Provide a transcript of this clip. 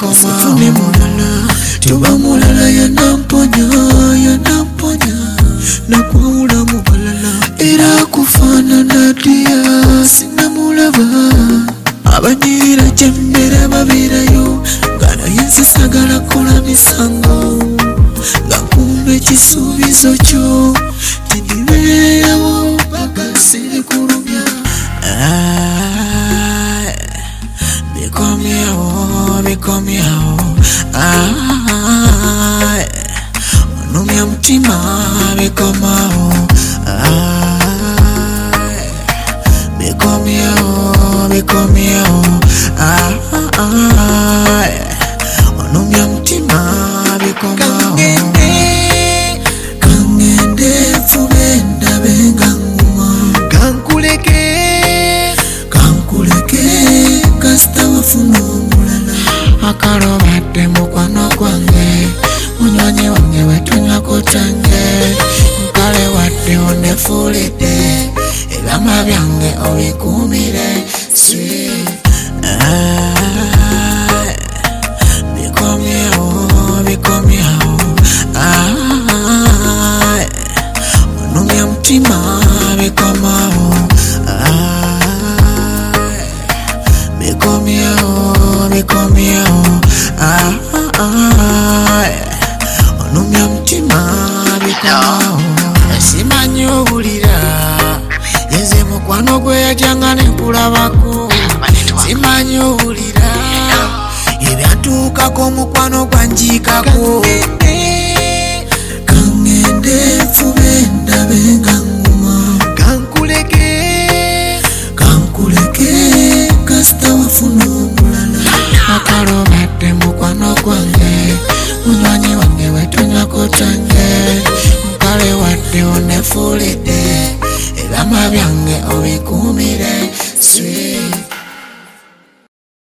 sifune mulala tuba mulala yanamponya nakwawula mu balala era kufaanana ddiya sinamulaba abanyira gyemmera babeerayo nga naye nze sagala kola misango nga kumbe ekisuubizo kyo tindibeerawo paka sirikulumya bikomyewo onumya mutima bikomawo bikomyewo onumya mutima bikomawo kangende fube ndabe nga nguma kankuleke kasita wafuna omulala akalobadde mukwano gwange munyonyi wange wetunywako kyange nkale wadde onefuulidde ebyama byange obikuumire bikomyewo onumya mutima bikomawo bikomyewo onumya mutima bikomawo simanyi owulira nze mukwano gwe yatyanga nenkulabako simanyi owulira ebyatuukako mukwano gwanjiikako kangende fube ndabe nga nguma kankuleke kasita wafuna omulala akalobadde mukwano gwange munywanyi wange wetunywako kyange nkale wadde onefuulidde ebyama byange obikuumire sweet